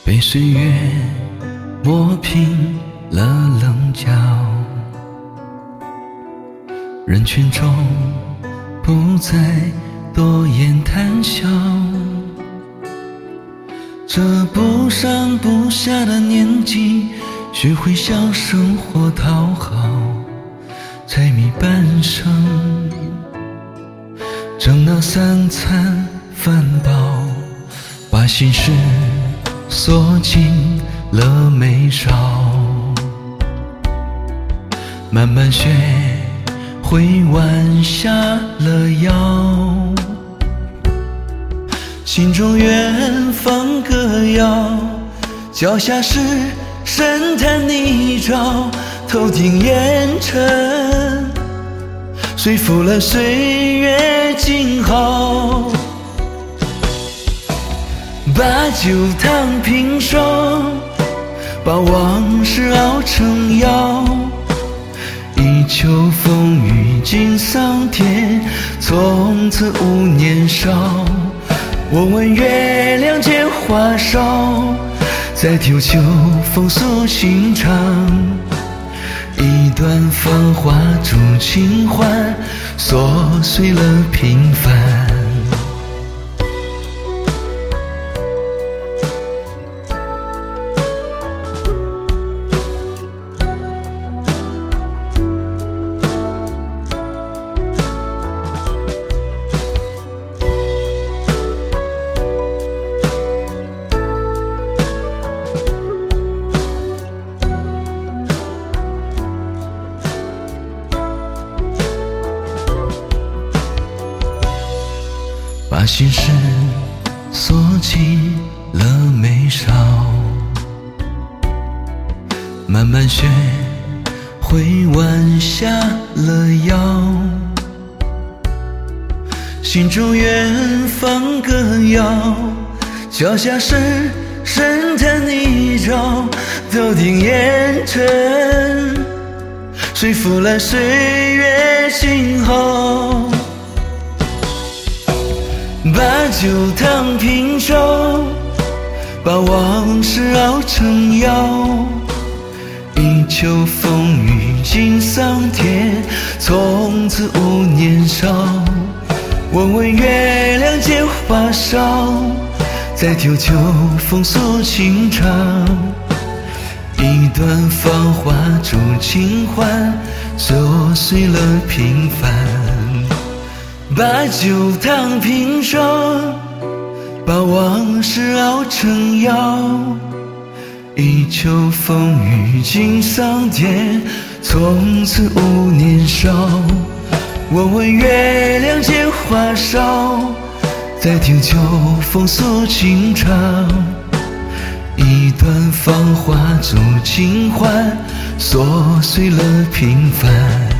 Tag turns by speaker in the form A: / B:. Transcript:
A: 被岁月磨平了棱角，人群中不再多言谈笑，这不上不下的年纪，学会向生活讨好，柴米半生，挣那三餐饭饱，把心事锁进了眉梢，慢慢学会弯下了腰，心中远方歌谣，脚下是深潭泥沼，头顶烟尘随付了岁月静好，把酒烫平手，把往事熬成药，一秋风雨尽桑田，从此无年少。我问月亮借花梢，在丢秋风诉情长，一段芳华铸情怀，琐碎了平凡。把心事锁进了眉梢，慢慢学会弯下了腰，心中远方歌谣，脚下是深潭泥沼，头顶烟尘随付了岁月静好，把酒烫平手，把往事熬成药，一秋风雨尽桑田，从此无年少。问问月亮借花梢，在丢秋风诉情长，一段芳华铸情怀，琐碎了平凡。把酒烫平手，把往事熬成药，一秋风雨尽桑田，从此无年少。问问月亮借花梢，在听秋风诉情长，一段芳华铸情怀，琐碎了平凡。